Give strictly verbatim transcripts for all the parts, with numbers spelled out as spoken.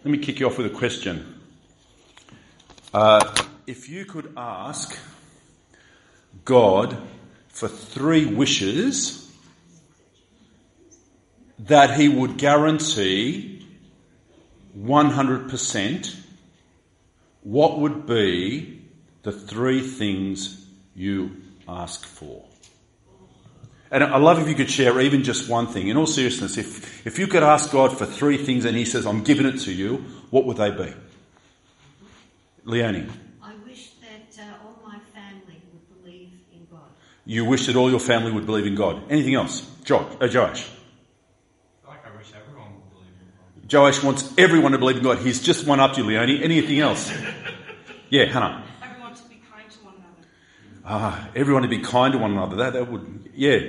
let me kick you off with a question. Uh, if you could ask God for three wishes that he would guarantee one hundred percent, what would be the three things you ask for? And I love if you could share even just one thing. In all seriousness, if, if you could ask God for three things and he says, I'm giving it to you, what would they be? Leonie. I wish that uh, all my family would believe in God. You wish that all your family would believe in God. Anything else? Jo- uh, Joash. Like I wish everyone would believe in God. Joash wants everyone to believe in God. He's just one up to you, Leonie. Anything else? Yeah, Hannah. Everyone to be kind to one another. Ah, everyone to be kind to one another. That that would, yeah.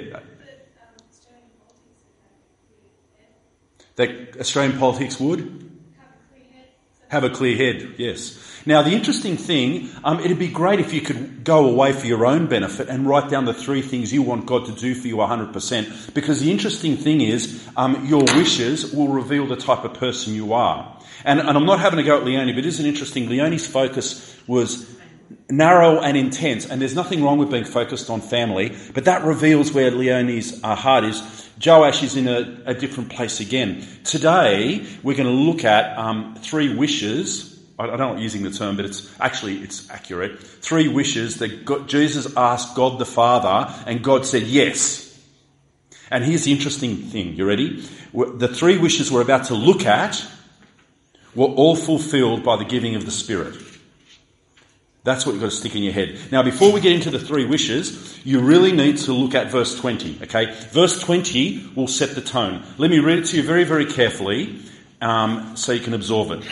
That Australian politics would have a clear head, yes. Now, the interesting thing, um, it'd be great if you could go away for your own benefit and write down the three things you want God to do for you one hundred percent. Because the interesting thing is, um, your wishes will reveal the type of person you are. And, and I'm not having a go at Leonie, but it isn't interesting. Leonie's focus was narrow and intense, and there's nothing wrong with being focused on family, but that reveals where Leonie's uh, heart is. Joash is in a, a different place again. Today, we're going to look at um, three wishes. I, I don't like using the term, but it's actually, it's accurate. Three wishes that God, Jesus asked God the Father, and God said yes. And here's the interesting thing. You ready? The three wishes we're about to look at were all fulfilled by the giving of the Spirit. That's what you've got to stick in your head. Now, before we get into the three wishes, you really need to look at verse twenty, okay? Verse twenty will set the tone. Let me read it to you very, very carefully um, so you can absorb it.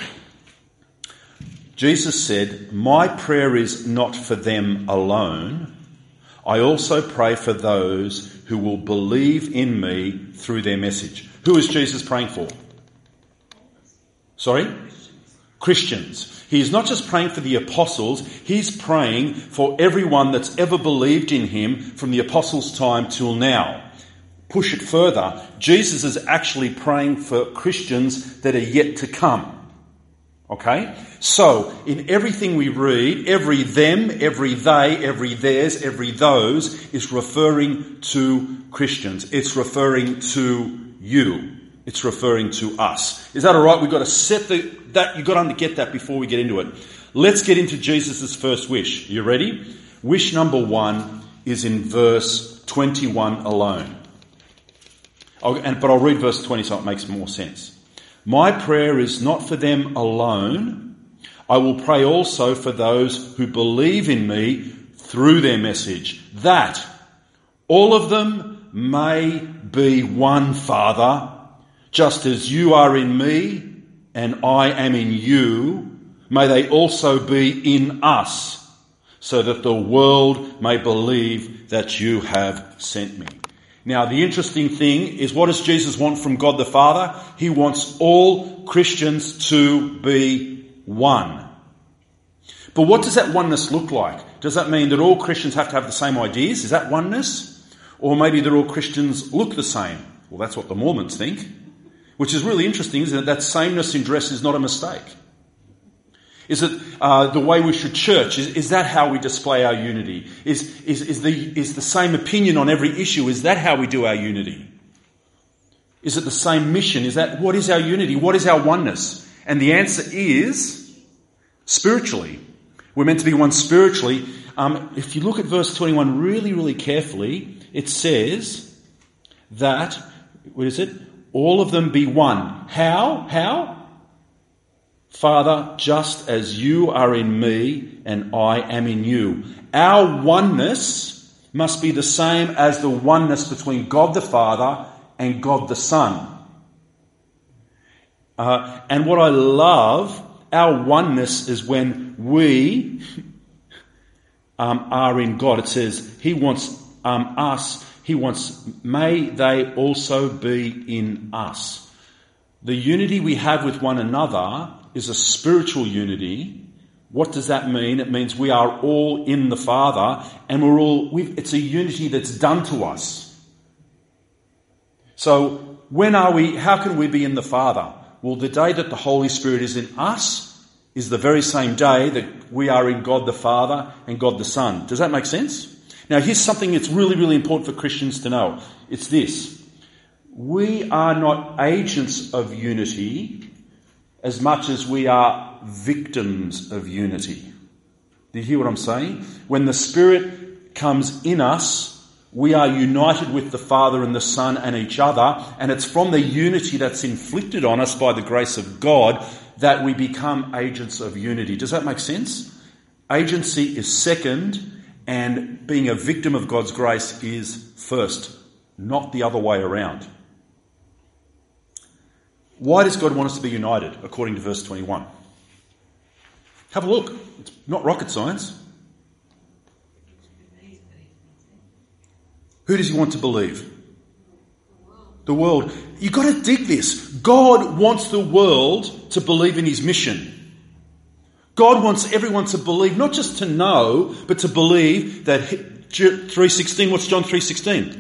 Jesus said, "My prayer is not for them alone. I also pray for those who will believe in me through their message." Who is Jesus praying for? Sorry? Christians. He's not just praying for the apostles, he's praying for everyone that's ever believed in him from the apostles' time till now. Push it further. Jesus is actually praying for Christians that are yet to come. Okay? So, in everything we read, every them, every they, every theirs, every those is referring to Christians. It's referring to you. It's referring to us. Is that all right? We've got to set the, that, you've got to get that before we get into it. Let's get into Jesus' first wish. You ready? Wish number one is in verse twenty-one alone. I'll, and, but I'll read verse twenty so it makes more sense. "My prayer is not for them alone. I will pray also for those who believe in me through their message, that all of them may be one, Father, just as you are in me and I am in you, may they also be in us, so that the world may believe that you have sent me." Now, the interesting thing is, what does Jesus want from God the Father? He wants all Christians to be one. But what does that oneness look like? Does that mean that all Christians have to have the same ideas? Is that oneness? Or maybe that all Christians look the same? Well, that's what the Mormons think. Which is really interesting, isn't it? That sameness in dress is not a mistake. Is it uh, the way we should church? Is, is that how we display our unity? Is, is, is, the, is the same opinion on every issue? Is that how we do our unity? Is it the same mission? Is that, what is our unity? What is our oneness? And the answer is spiritually. We're meant to be one spiritually. Um, if you look at verse twenty-one really, really carefully, it says that, what is it? All of them be one. How? How? "Father, just as you are in me and I am in you." Our oneness must be the same as the oneness between God the Father and God the Son. Uh, and what I love, our oneness is when we um, are in God. It says he wants um, us He wants, may they also be in us. The unity we have with one another is a spiritual unity. What does that mean? It means we are all in the Father, and we're all, we've, it's a unity that's done to us. So when are we, how can we be in the Father? Well, the day that the Holy Spirit is in us is the very same day that we are in God the Father and God the Son. Does that make sense? Now, here's something that's really, really important for Christians to know. It's this. We are not agents of unity as much as we are victims of unity. Do you hear what I'm saying? When the Spirit comes in us, we are united with the Father and the Son and each other, and it's from the unity that's inflicted on us by the grace of God that we become agents of unity. Does that make sense? Agency is second, and being a victim of God's grace is first, not the other way around. Why does God want us to be united, according to verse twenty-one? Have a look. It's not rocket science. Who does he want to believe? The world. You've got to dig this. God wants the world to believe in his mission. God wants everyone to believe, not just to know, but to believe that three sixteen, what's John three sixteen?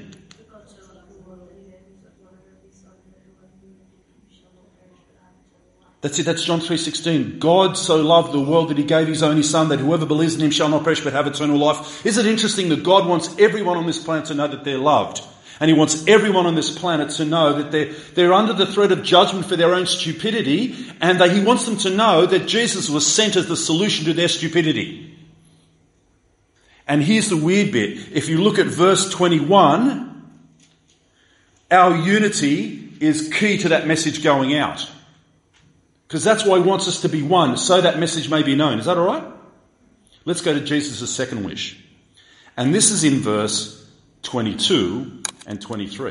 That's it, that's John three sixteen. God so loved the world that he gave his only Son, that whoever believes in him shall not perish but have eternal life. Isn't it interesting that God wants everyone on this planet to know that they're loved? And he wants everyone on this planet to know that they're, they're under the threat of judgment for their own stupidity, and that he wants them to know that Jesus was sent as the solution to their stupidity. And here's the weird bit. If you look at verse twenty-one, our unity is key to that message going out. Because that's why he wants us to be one, so that message may be known. Is that all right? Let's go to Jesus' second wish. And this is in verse twenty-two and twenty-three.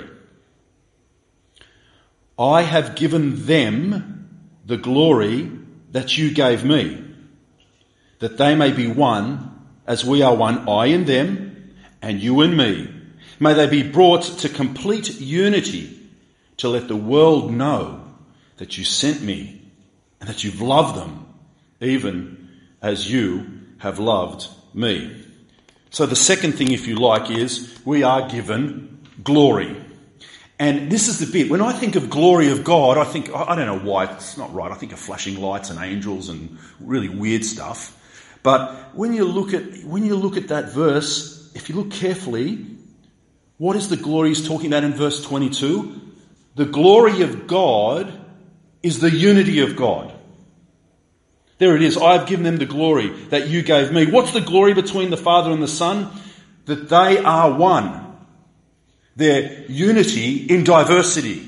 I have given them the glory that you gave me, that they may be one as we are one, I and them, and you and me. May they be brought to complete unity, to let the world know that you sent me, and that you've loved them, even as you have loved me. So the second thing, if you like, is we are given glory. And this is the bit. When I think of glory of God, I think, I don't know why, it's not right. I think of flashing lights and angels and really weird stuff. But when you look at, when you look at that verse, if you look carefully, what is the glory he's talking about in verse twenty-two? The glory of God is the unity of God. There it is. I have given them the glory that you gave me. What's the glory between the Father and the Son? That they are one. Their unity in diversity.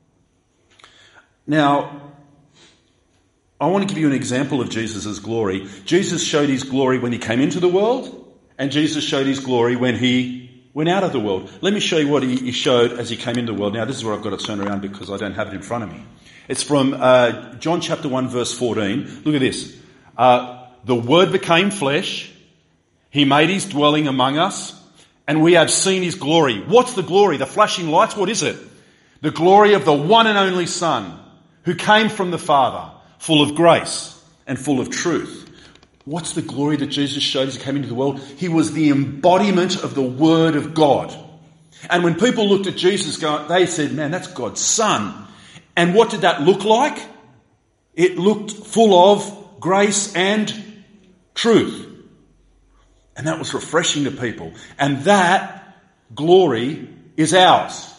Now, I want to give you an example of Jesus' glory. Jesus showed his glory when he came into the world, and Jesus showed his glory when he went out of the world. Let me show you what he showed as he came into the world. Now, this is where I've got to turn around because I don't have it in front of me. It's from uh, John chapter one, verse fourteen. Look at this. Uh, the Word became flesh. He made his dwelling among us, and we have seen his glory. What's the glory? The flashing lights? What is it? The glory of the one and only Son, who came from the Father, full of grace and full of truth. What's the glory that Jesus showed as he came into the world? He was the embodiment of the Word of God. And when people looked at Jesus, they said, man, that's God's Son. And what did that look like? It looked full of grace and truth. And that was refreshing to people. And that glory is ours.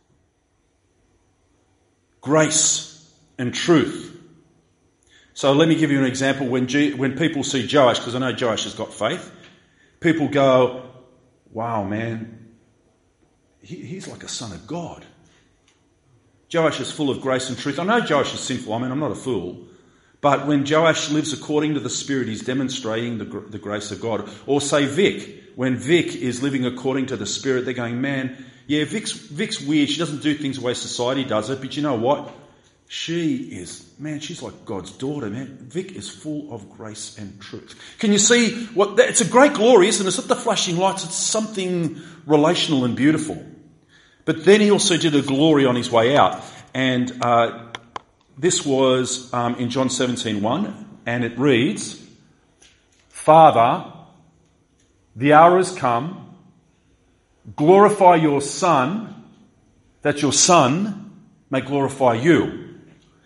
Grace and truth. So let me give you an example. When G- when people see Joash, because I know Joash has got faith, people go, wow, man, he, he's like a son of God. Joash is full of grace and truth. I know Joash is sinful. I mean, I'm not a fool. But when Joash lives according to the Spirit, he's demonstrating the, the grace of God. Or say Vic. When Vic is living according to the Spirit, they're going, man, yeah, Vic's, Vic's weird. She doesn't do things the way society does it. But you know what? She is, man, she's like God's daughter, man. Vic is full of grace and truth. Can you see what? It's a great glory, isn't it? It's not the flashing lights. It's something relational and beautiful. But then he also did a glory on his way out. And uh, this was um, in John seventeen one. And it reads, Father, the hour has come. Glorify your Son, that your Son may glorify you.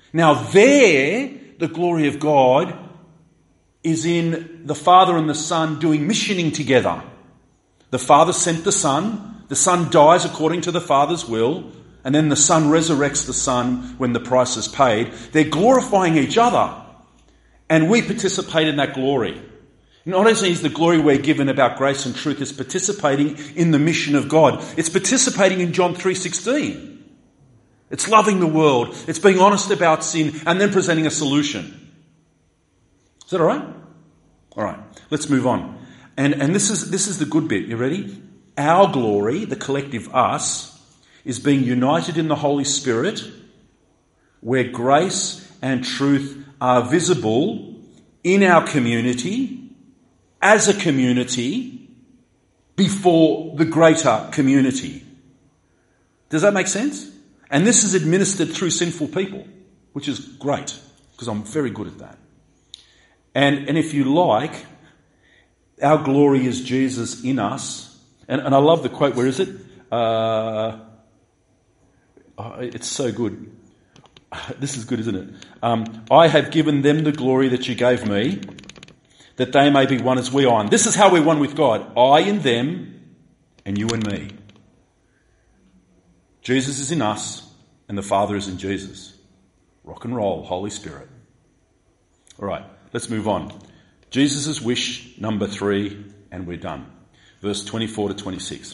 Now there, the glory of God is in the Father and the Son doing missioning together. The Father sent the Son, the Son dies according to the Father's will, and then the Son resurrects the Son when the price is paid. They're glorifying each other, and we participate in that glory. Not only is the glory we're given about grace and truth, it's participating in the mission of God. It's participating in John three sixteen. It's loving the world. It's being honest about sin and then presenting a solution. Is that all right? All right, let's move on. And, and this is, this is the good bit. You ready? Our glory, the collective us, is being united in the Holy Spirit, where grace and truth are visible in our community, as a community, before the greater community. Does that make sense? And this is administered through sinful people, which is great, because I'm very good at that. And, and if you like, our glory is Jesus in us. And, and I love the quote, where is it? Uh, oh, it's so good. This is good, isn't it? Um, I have given them the glory that you gave me, that they may be one as we are. And this is how we're one with God. I in them and you in me. Jesus is in us and the Father is in Jesus. Rock and roll, Holy Spirit. All right, let's move on. Jesus' wish number three, and we're done. Verse twenty-four to twenty-six.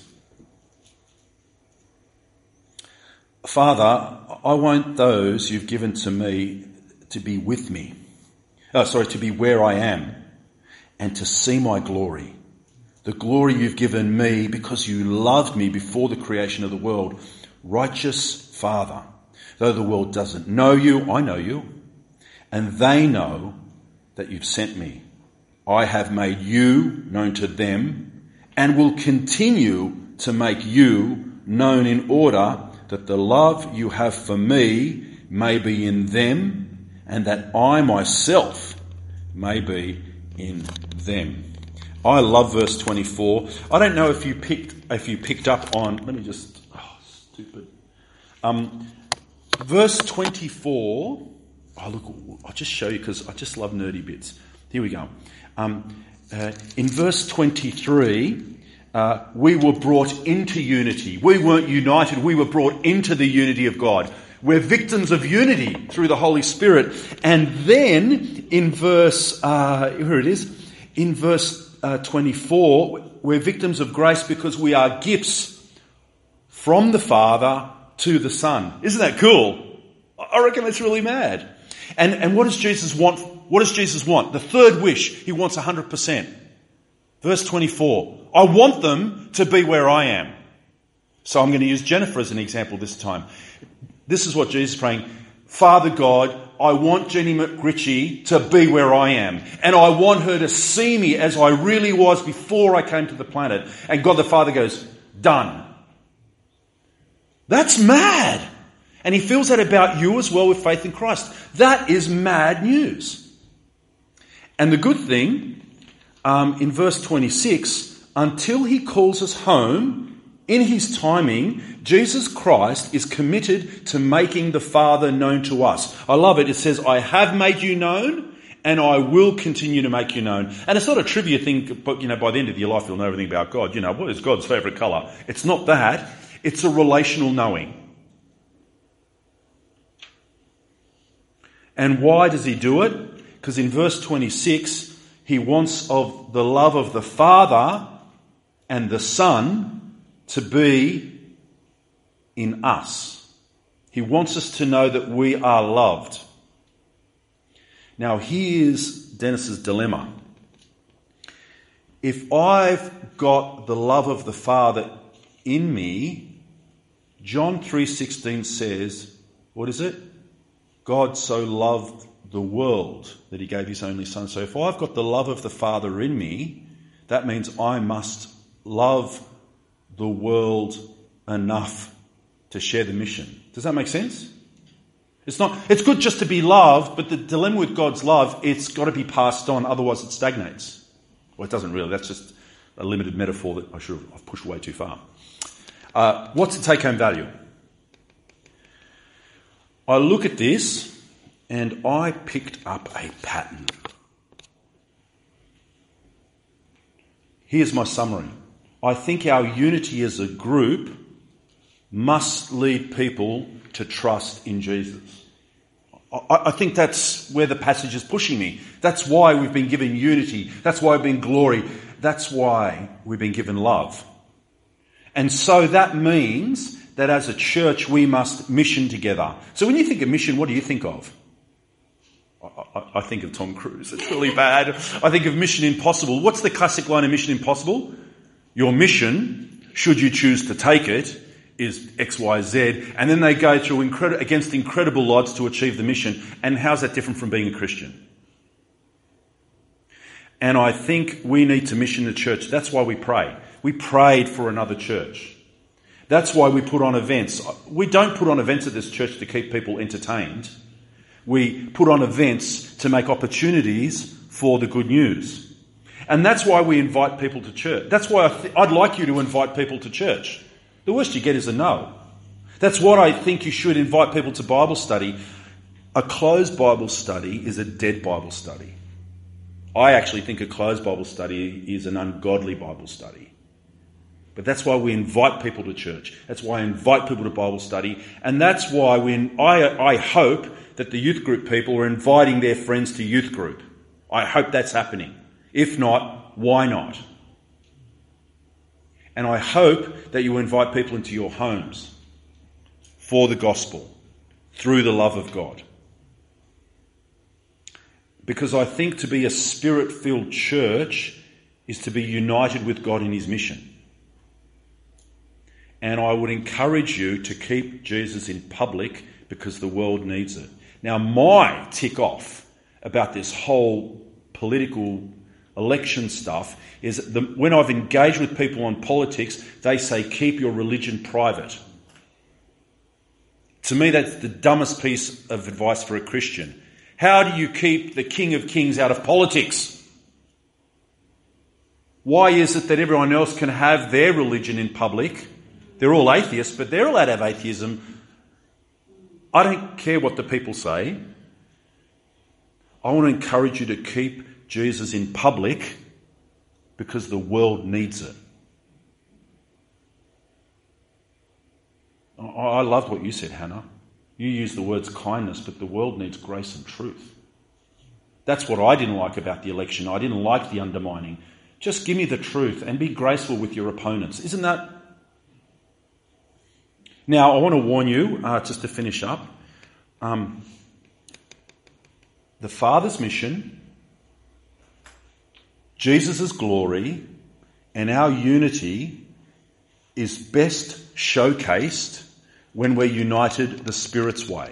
Father, I want those you've given to me to be with me. Oh, sorry, to be where I am and to see my glory. The glory you've given me because you loved me before the creation of the world. Righteous Father, though the world doesn't know you, I know you, and they know that you've sent me. I have made you known to them and will continue to make you known in order that the love you have for me may be in them and that I myself may be in them. I love verse twenty-four. I don't know if you picked if you picked up on. Let me just. Oh, stupid. Um, verse twenty-four. Oh, look! I'll just show you because I just love nerdy bits. Here we go. Um, uh, in verse twenty-three. Uh, we were brought into unity. We weren't united. We were brought into the unity of God. We're victims of unity through the Holy Spirit. And then in verse, uh, here it is, in verse uh, twenty-four, we're victims of grace because we are gifts from the Father to the Son. Isn't that cool? I reckon that's really mad. And, and what does Jesus want? What does Jesus want? The third wish, he wants one hundred percent. Verse twenty-four, I want them to be where I am. So I'm going to use Jennifer as an example this time. This is what Jesus is praying. Father God, I want Jenny McRitchie to be where I am. And I want her to see me as I really was before I came to the planet. And God the Father goes, done. That's mad. And he feels that about you as well with faith in Christ. That is mad news. And the good thing, Um, in verse twenty-six, until he calls us home in his timing, Jesus Christ is committed to making the Father known to us. I love it. It says, I have made you known and I will continue to make you known. And it's not a trivia thing, but you know, by the end of your life, you'll know everything about God. You know, what is God's favourite colour? It's not that. It's a relational knowing. And why does he do it? Because in verse twenty-six, he wants of the love of the Father and the Son to be in us. He wants us to know that we are loved. Now here's Dennis's dilemma. If I've got the love of the Father in me, John three sixteen says, what is it? God so loved the world that he gave his only Son. So if I've got the love of the Father in me, that means I must love the world enough to share the mission. Does that make sense? It's not. It's good just to be loved, but the dilemma with God's love, it's got to be passed on, otherwise it stagnates. Well, it doesn't really. That's just a limited metaphor that I should have I've pushed way too far. Uh, what's the take-home value? I look at this And I picked up a pattern. Here's my summary. I think our unity as a group must lead people to trust in Jesus. I, I think that's where the passage is pushing me. That's why we've been given unity. That's why we've been glory. That's why we've been given love. And so that means that as a church we must mission together. So when you think of mission, what do you think of? I, I, I think of Tom Cruise. It's really bad. I think of Mission Impossible. What's the classic line of Mission Impossible? Your mission, should you choose to take it, is X, Y, Z. And then they go through incredi- against incredible odds to achieve the mission. And how's that different from being a Christian? And I think we need to mission the church. That's why we pray. We prayed for another church. That's why we put on events. We don't put on events at this church to keep people entertained. We put on events to make opportunities for the good news. And that's why we invite people to church. That's why I th- I'd like you to invite people to church. The worst you get is a no. That's what I think you should invite people to Bible study. A closed Bible study is a dead Bible study. I actually think a closed Bible study is an ungodly Bible study. But that's why we invite people to church. That's why I invite people to Bible study. And that's why when I, I hope that the youth group people are inviting their friends to youth group. I hope that's happening. If not, why not? And I hope that you invite people into your homes for the gospel, through the love of God. Because I think to be a spirit-filled church is to be united with God in his mission. And I would encourage you to keep Jesus in public because the world needs it. Now, my tick off about this whole political election stuff is that the, when I've engaged with people on politics, they say, keep your religion private. To me, that's the dumbest piece of advice for a Christian. How do you keep the King of Kings out of politics? Why is it that everyone else can have their religion in public? They're all atheists, but they're allowed to have atheism. I don't care what the people say. I want to encourage you to keep Jesus in public because the world needs it. I loved what you said, Hannah. You used the words kindness, but the world needs grace and truth. That's what I didn't like about the election. I didn't like the undermining. Just give me the truth and be graceful with your opponents. Isn't that... Now, I want to warn you, uh, just to finish up, um, the Father's mission, Jesus' glory, and our unity is best showcased when we're united the Spirit's way.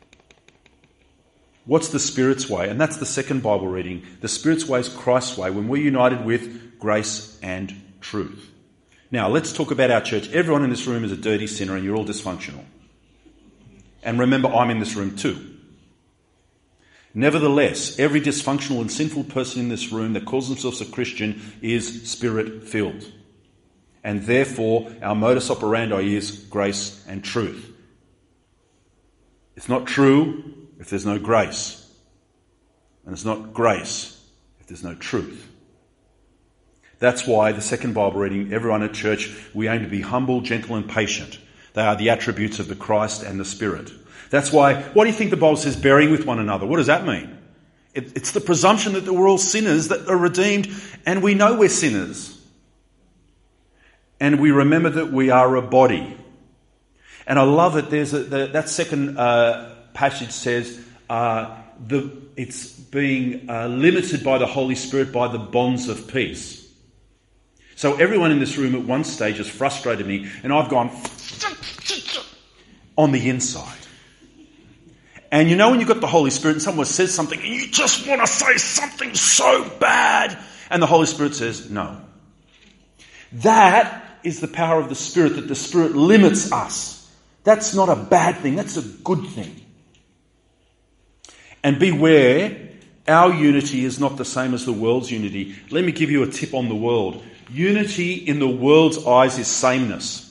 What's the Spirit's way? And that's the second Bible reading. The Spirit's way is Christ's way, when we're united with grace and truth. Now, let's talk about our church. Everyone in this room is a dirty sinner and you're all dysfunctional. And remember, I'm in this room too. Nevertheless, every dysfunctional and sinful person in this room that calls themselves a Christian is Spirit-filled. And therefore, our modus operandi is grace and truth. It's not true if there's no grace. And it's not grace if there's no truth. That's why the second Bible reading, everyone at church, we aim to be humble, gentle and patient. They are the attributes of the Christ and the Spirit. That's why, what do you think the Bible says, bearing with one another? What does that mean? It, it's the presumption that we're all sinners, that are redeemed, and we know we're sinners. And we remember that we are a body. And I love it. There's a, the, that second uh, passage says uh, the, it's being uh, limited by the Holy Spirit by the bonds of peace. So everyone in this room at one stage has frustrated me, and I've gone on the inside. And you know when you've got the Holy Spirit and someone says something and you just want to say something so bad, and the Holy Spirit says no. That is the power of the Spirit, that the Spirit limits us. That's not a bad thing, that's a good thing. And beware, our unity is not the same as the world's unity. Let me give you a tip on the world. Unity in the world's eyes is sameness.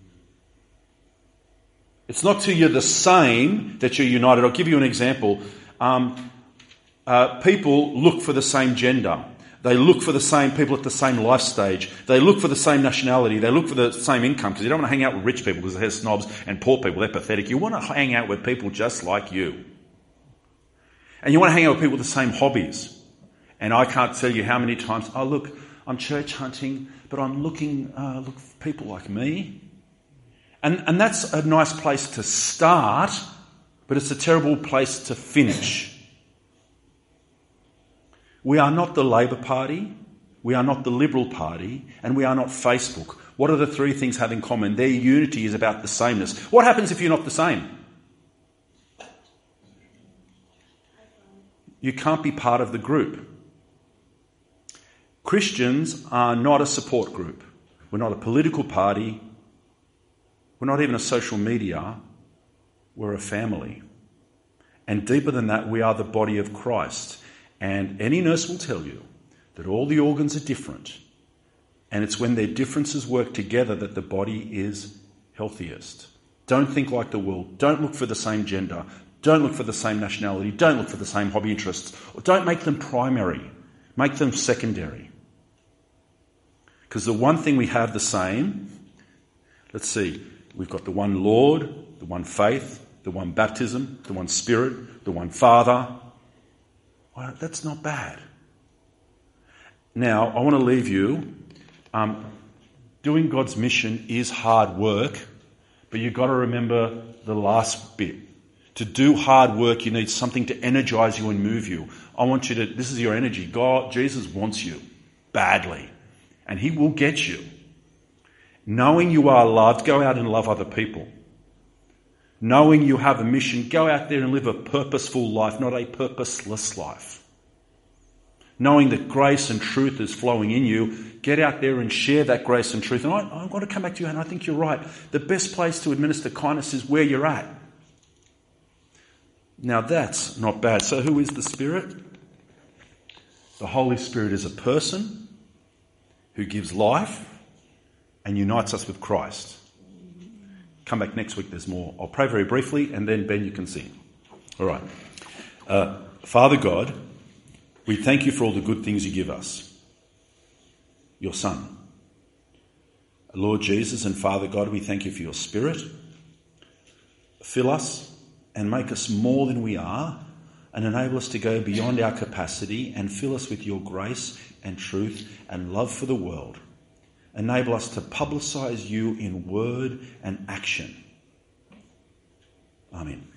It's not till you're the same that you're united. I'll give you an example. Um, uh, people look for the same gender. They look for the same people at the same life stage. They look for the same nationality. They look for the same income, because you don't want to hang out with rich people because they're snobs, and poor people, they're pathetic. You want to hang out with people just like you. And you want to hang out with people with the same hobbies. And I can't tell you how many times, oh look, I'm church hunting, but I'm looking uh, look for people like me. And, and that's a nice place to start, but it's a terrible place to finish. We are not the Labor Party, we are not the Liberal Party, and we are not Facebook. What do the three things have in common? Their unity is about the sameness. What happens if you're not the same? You can't be part of the group. Christians are not a support group. We're not a political party. We're not even a social media. We're a family. And deeper than that, we are the body of Christ. And any nurse will tell you that all the organs are different. And it's when their differences work together that the body is healthiest. Don't think like the world. Don't look for the same gender. Don't look for the same nationality. Don't look for the same hobby interests. Or don't make them primary. Make them secondary. Because the one thing we have the same, let's see, we've got the one Lord, the one faith, the one baptism, the one Spirit, the one Father. Well, that's not bad. Now, I want to leave you. Um, doing God's mission is hard work, but you've got to remember the last bit. To do hard work, you need something to energize you and move you. I want you to, this is your energy. God, Jesus wants you badly, and he will get you. Knowing you are loved, go out and love other people. Knowing you have a mission, go out there and live a purposeful life, not a purposeless life. Knowing that grace and truth is flowing in you, get out there and share that grace and truth. And I, I want to come back to you, and I think you're right. The best place to administer kindness is where you're at. Now that's not bad. So who is the Spirit? The Holy Spirit is a person who gives life and unites us with Christ. Come back next week, there's more. I'll pray very briefly, and then Ben, you can sing. All right. Uh, Father God, we thank you for all the good things you give us. Your Son. Lord Jesus and Father God, we thank you for your Spirit. Fill us and make us more than we are, and enable us to go beyond our capacity, and fill us with your grace and truth and love for the world. Enable us to publicise you in word and action. Amen.